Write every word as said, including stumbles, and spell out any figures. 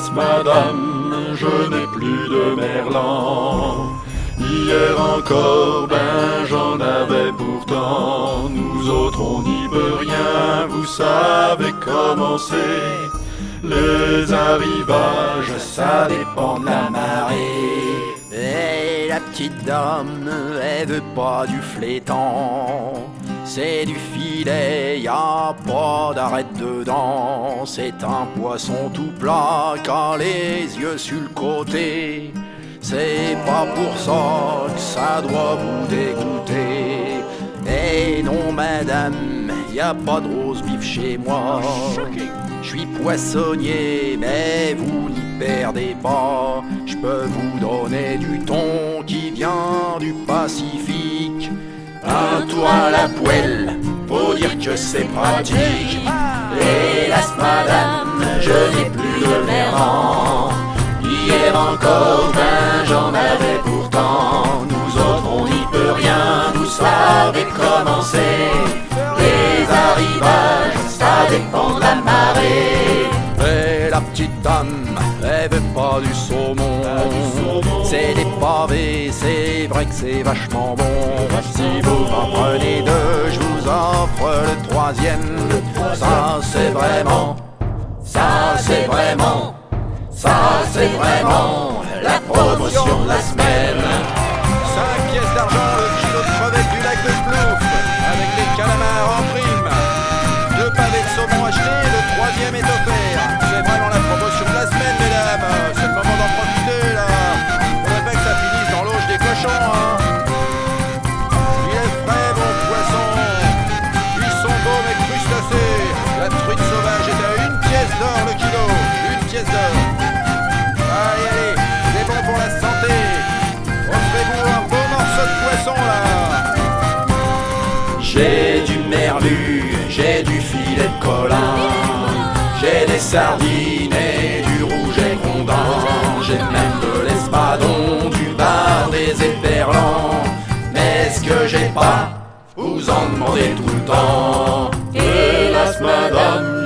Hélas madame, je n'ai plus de merlan. Hier encore, ben j'en avais pourtant. Nous autres on n'y peut rien, vous savez comment c'est. Les arrivages, ça dépend de la marée. Et la petite dame, elle veut pas du flétan. C'est du filet, y a pas d'arête dedans. C'est un poisson tout plat, qu'a les yeux sur le côté. C'est pas pour ça que ça doit vous dégoûter. Eh non madame, y a pas de rose bif chez moi. Je suis poissonnier, mais vous n'y perdez pas. Je peux vous donner du thon qui vient du Pacifique. Un tour à la poêle, pour dire que c'est pratique. Hélas madame, je n'ai plus de merlan. Hier encore, ben j'en avais pourtant. Nous autres on n'y peut rien, vous savez comment c'est. Les arrivages, ça dépend de la marée. Et la petite dame, elle veut pas du saumon. C'est des pavés, c'est vrai que c'est vachement bon. Si vous en prenez deux, je vous offre le troisième. Ça c'est vraiment, ça c'est vraiment, ça c'est vraiment la promotion de la semaine. cinq pièces d'argent le kilo de crevettes du lac de Plouf, avec les calamars en prime. Deux pavés de saumon achetés, le troisième est offert. C'est vraiment la promotion de la semaine, mesdames. C'est le moment d'en profiter, là. Faudrait pas que ça finisse dans l'auge des cochons, hein. Il est frais, bon poisson. Ils sont beaux, mais crustacés. La truite sauvage est à une pièce d'or le kilo. Une pièce d'or. Allez, allez, c'est bon pour la santé. Offrez-vous un beau morceau de poisson, là. J'ai du merlu, j'ai du filet de colin, j'ai des sardines et du rouget grondant. J'ai même de l'espadon, du bar des éperlans. Mais ce que j'ai pas, vous en demandez tout le temps. Hélas madame,